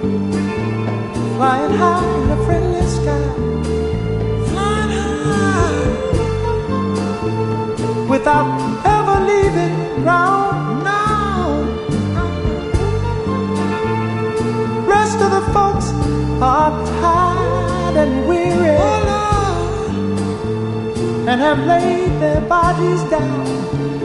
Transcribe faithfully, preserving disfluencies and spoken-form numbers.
flying high in the friendly sky, flying high without ever leaving ground. Now, rest of the folks are tired and weary, oh Lord, and have laid their bodies down.